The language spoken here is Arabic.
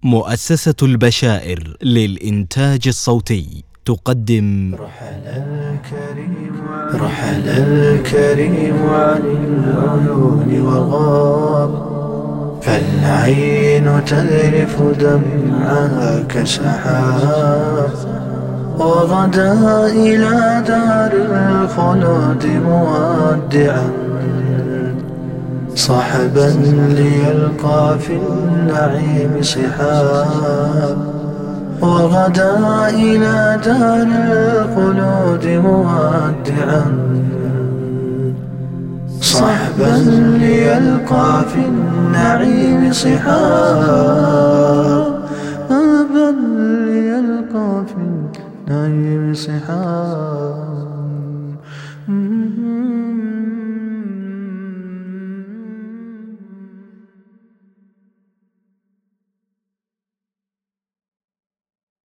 مؤسسة البشائر للإنتاج الصوتي تقدم رحل الكريم عن العيون وغاب، فالعين تذرف دمعها كسحاب، وغدا إلى دار الخلود مودعا صحبا ليلقى في النعيم صحاب، وغدا إلى دار الخلود مودعا صحبا ليلقى في النعيم صحاب.